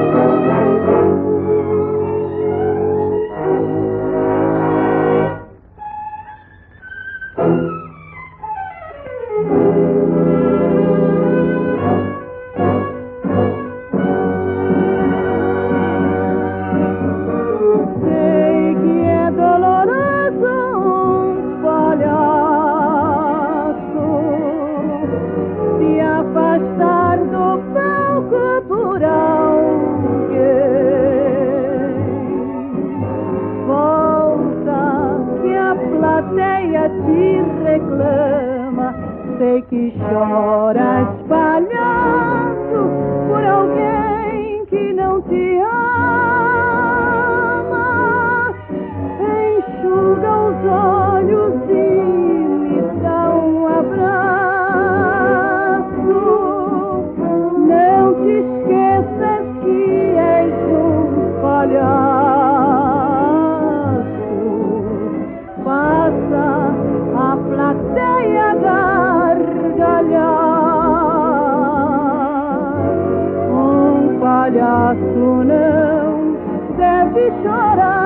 Te reclama, sei que choras palhaço por alguém que não te ama. Enxuga os olhos e me dá um abraço. Não te esqueças que és um palhaço. Passa a plateia gargalhar. Palhaço não deve chorar.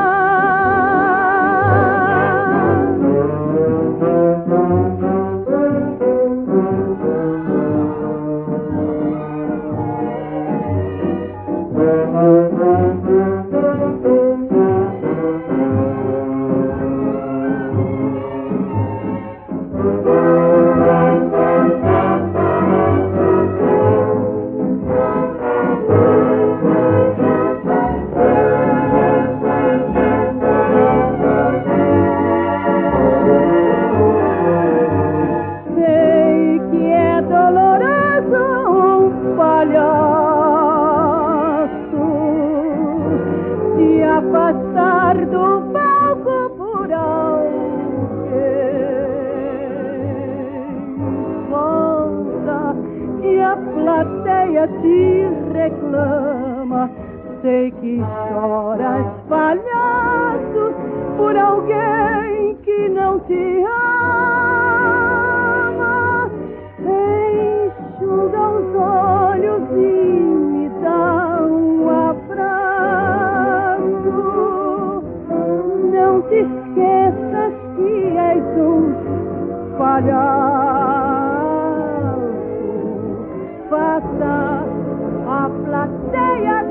Afastar do palco por alguém. Volta e a plateia te reclama. Sei que choras, palhaço, por alguém que não te ama. Enxuga os olhos e me dá um abraço. Não te esqueças que és um palhaço. Faça a plateia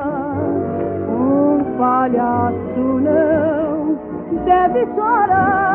gargalhar. Palhaço não deve chorar.